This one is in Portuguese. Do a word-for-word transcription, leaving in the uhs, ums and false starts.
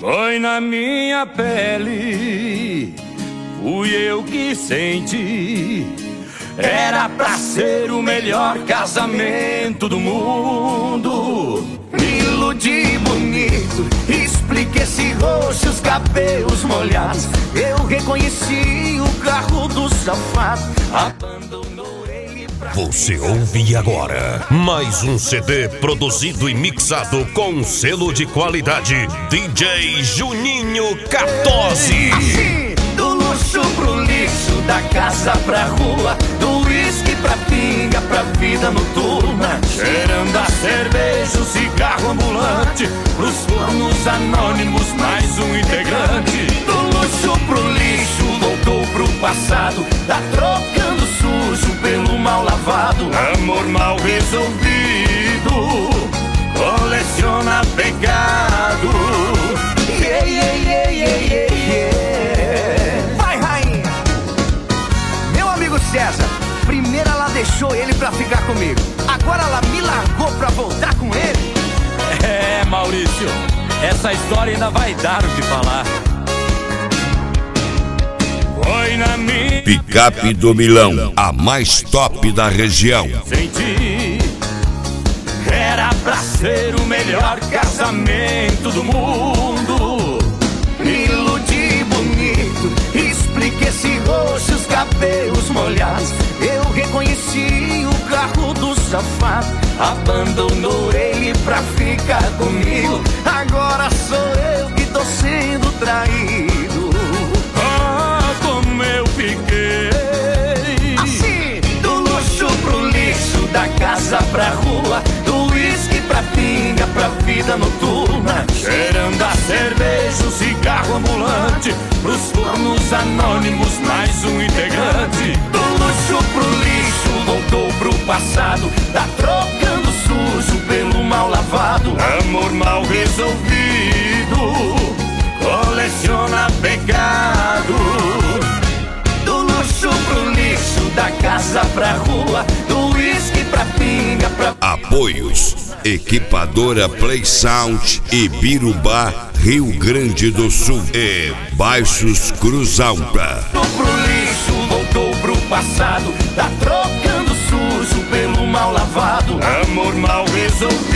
Foi na minha pele, fui eu que senti. Era pra ser o melhor casamento do mundo. Me iludi bonito, expliquei esse rosto, os cabelos molhados. Eu reconheci o carro do safado, abandonou ele pra... Você ouve agora mais um C D produzido e mixado com selo de qualidade D J Juninho Cartozzi. Assim, do luxo pro lixo, da casa pra rua, do uísque pra pinga, pra vida noturna, cheirando a cerveja, o cigarro ambulante, pros fornos anônimos, mais um integrante. Do luxo pro lixo, voltou pro passado, tá trocando sujo pelo mal lavado. Amor mal resolvido, coleciona pecado. Yeah, yeah, yeah, yeah, yeah, yeah. Vai, rainha! Meu amigo César, primeiro ela deixou ele pra ficar comigo, agora ela me largou pra voltar com ele. É, Maurício, essa história ainda vai dar o que falar. Foi na minha Picape do Milão, a mais top da região. senti. Era pra ser o melhor casamento do mundo. Me iludi bonito, expliquei esse rosto, os cabelos molhados. Eu reconheci o carro do safado, abandonou ele pra ficar comigo. Agora sou eu que tô sendo traído. Ah, como eu fiquei. Assim, do luxo pro lixo, da casa pra rua, do uísque pra pinga, pra vida noturna, cheirando a cerveja, o cigarro ambulante, pros fornos anônimos, mais um integrante. Do luxo pro lixo, voltou pro passado, tá trocando sujo pelo mal lavado. Amor mal resolvido, coleciona pecado. Do luxo pro lixo, da casa pra rua, do uísque pra pinga, pra... Apoios: Equipadora Play Sound e Birubá, Rio Grande do Sul e Baixos Cruz Alta. Pro lixo, voltou pro passado, tá trocando sujo pelo mal lavado. Amor mal resolvido,